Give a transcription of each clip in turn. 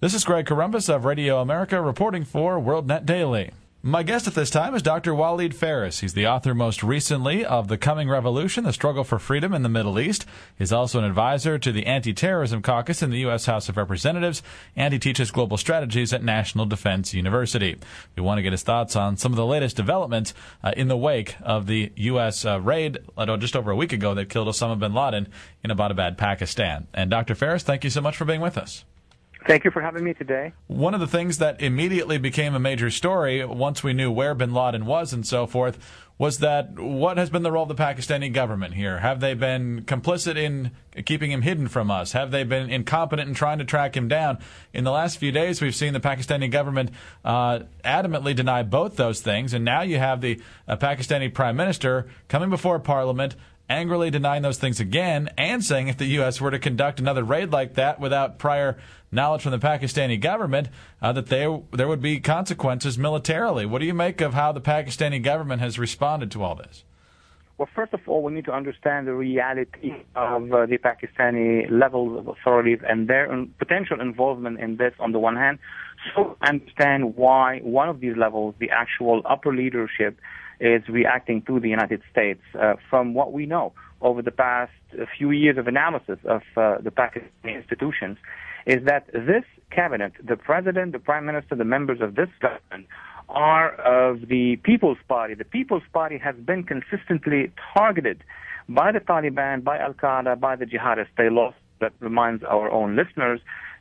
This is Greg Corombos of Radio America reporting for WorldNet Daily. My guest at this time is Dr. Walid Phares. He's the author most recently of The Coming Revolution, The Struggle for Freedom in the Middle East. He's also an advisor to the Anti-Terrorism Caucus in the U.S. House of Representatives, and he teaches global strategies at National Defense University. We want to get his thoughts on some of the latest developments in the wake of the U.S. raid just over a week ago that killed Osama bin Laden in Abbottabad, Pakistan. And Dr. Phares, thank you so much for being with us. Thank you for having me today. One of the things that immediately became a major story once we knew where bin Laden was and so forth was that what has been the role of the Pakistani government here? Have they been complicit in keeping him hidden from us? Have they been incompetent in trying to track him down? In the last few days, we've seen the Pakistani government adamantly deny both those things, and now you have the Pakistani prime minister coming before Parliament angrily denying those things again and saying if the U.S. were to conduct another raid like that without prior knowledge from the Pakistani government, that there would be consequences militarily. What do you make of how the Pakistani government has responded to all this? Well, first of all, we need to understand the reality of the Pakistani levels of authorities and their potential involvement in this on the one hand, so understand why one of these levels, the actual upper leadership, is reacting to the United States. From what we know over the past few years of analysis of the Pakistani institutions, is that this cabinet, the president, the prime minister, the members of this government, are of the People's Party. The People's Party has been consistently targeted by the Taliban, by Al-Qaeda, by the jihadists. They lost, that reminds our own listeners,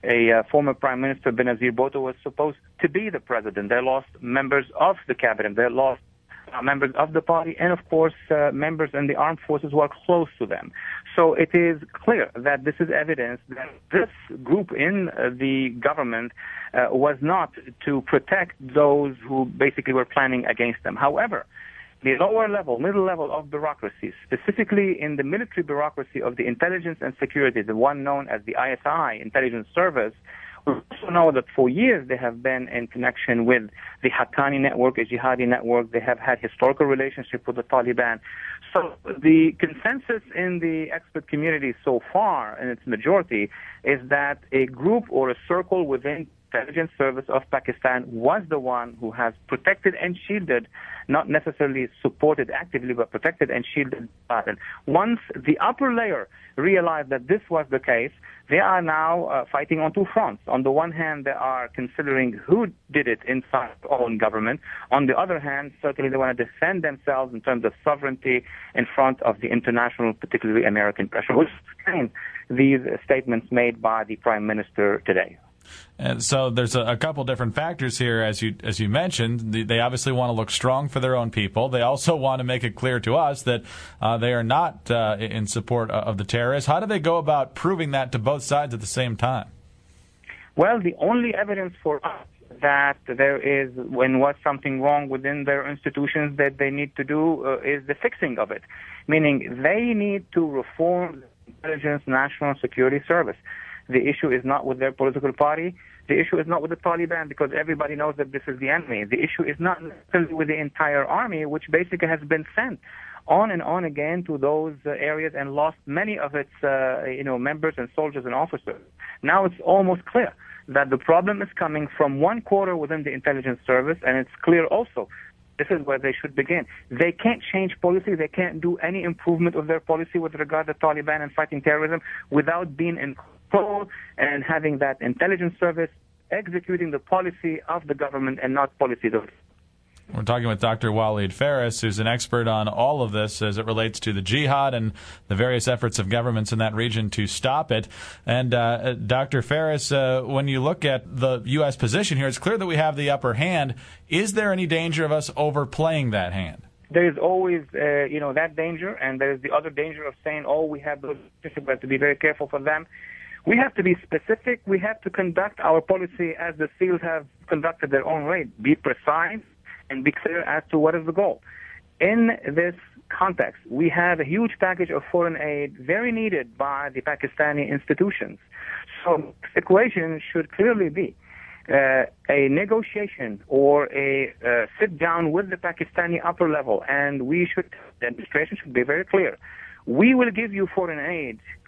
a former Prime Minister, Benazir Bhutto, was supposed to be the president. They lost members of the cabinet. They lost members of the party, and of course members in the armed forces who are close to them. So it is clear that this is evidence that this group in the government was not to protect those who basically were planning against them. However, the lower level, middle level of bureaucracy, specifically in the military bureaucracy of the intelligence and security, the one known as the ISI, Intelligence Service, we also know that for years they have been in connection with the Haqqani network, a jihadi network. They have had historical relationship with the Taliban. So the consensus in the expert community so far, in its majority, is that a group or a circle within the intelligence service of Pakistan was the one who has protected and shielded, not necessarily supported actively, but protected and shielded Laden. Once the upper layer realized that this was the case, they are now fighting on two fronts. On the one hand, they are considering who did it inside their own government. On the other hand, certainly they want to defend themselves in terms of sovereignty in front of the international, particularly American pressure, which explains these statements made by the Prime Minister today. And so there's a couple different factors here, as you mentioned. They obviously want to look strong for their own people. They also want to make it clear to us that they are not in support of the terrorists. How do they go about proving that to both sides at the same time? Well, the only evidence for us that there is, when was something wrong within their institutions that they need to do is the fixing of it, meaning they need to reform the Intelligence National Security Service. The issue is not with their political party. The issue is not with the Taliban, because everybody knows that this is the enemy. The issue is not necessarily with the entire army, which basically has been sent on and on again to those areas and lost many of its members and soldiers and officers. Now it's almost clear that the problem is coming from one quarter within the intelligence service, and it's clear also this is where they should begin. They can't change policy. They can't do any improvement of their policy with regard to Taliban and fighting terrorism without being in control and having that intelligence service executing the policy of the government and not policies of. We're talking with Dr. Walid Phares, who's an expert on all of this as it relates to the jihad and the various efforts of governments in that region to stop it. And Dr. Phares, when you look at the U.S. position here, it's clear that we have the upper hand. Is there any danger of us overplaying that hand? There is always, that danger, and there is the other danger of saying, we have those, we have to be very careful for them. We have to be specific. We have to conduct our policy as the SEALs have conducted their own raid. Be precise and be clear as to what is the goal. In this context, we have a huge package of foreign aid, very needed by the Pakistani institutions. So the equation should clearly be a negotiation or a sit down with the Pakistani upper level, and the administration should be very clear. We will give you foreign aid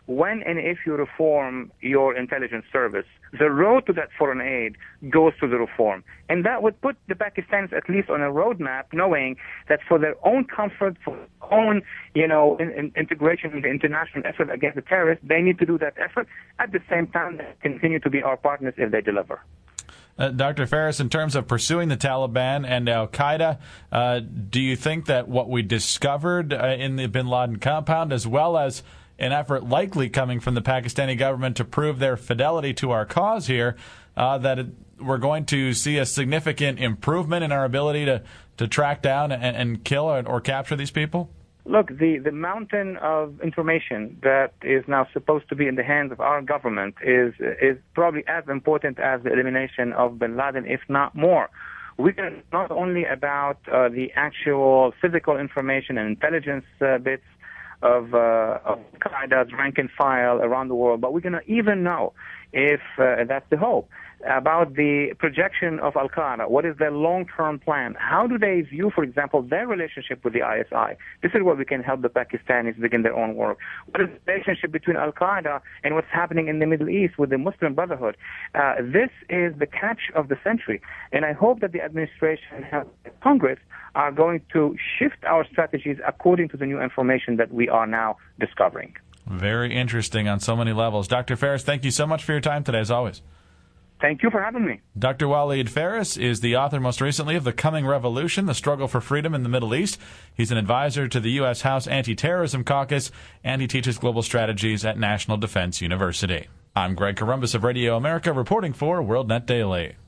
when and if you reform your intelligence service, the road to that foreign aid goes to the reform. And that would put the Pakistanis at least on a roadmap, knowing that for their own comfort, for their own, integration in the international effort against the terrorists, they need to do that effort. At the same time, they continue to be our partners if they deliver. Dr. Faris, in terms of pursuing the Taliban and al-Qaeda, do you think that what we discovered in the bin Laden compound, as well as an effort likely coming from the Pakistani government to prove their fidelity to our cause here, we're going to see a significant improvement in our ability to track down and kill or capture these people? Look, the mountain of information that is now supposed to be in the hands of our government is probably as important as the elimination of bin Laden, if not more. We're going to not only about the actual physical information and intelligence bits of Qaeda's rank and file around the world, but we're going to even know, if that's the hope, about the projection of al-Qaeda. What is their long-term plan? How do they view, for example, their relationship with the ISI? This is where we can help the Pakistanis begin their own work. What is the relationship between al-Qaeda and what's happening in the Middle East with the Muslim Brotherhood? This is the catch of the century, and I hope that the administration and Congress are going to shift our strategies according to the new information that we are now discovering. Very interesting on so many levels. Dr. Faris, thank you so much for your time today, as always. Thank you for having me. Dr. Walid Faris is the author most recently of The Coming Revolution, The Struggle for Freedom in the Middle East. He's an advisor to the U.S. House Anti-Terrorism Caucus, and he teaches global strategies at National Defense University. I'm Greg Corombos of Radio America, reporting for WorldNet Daily.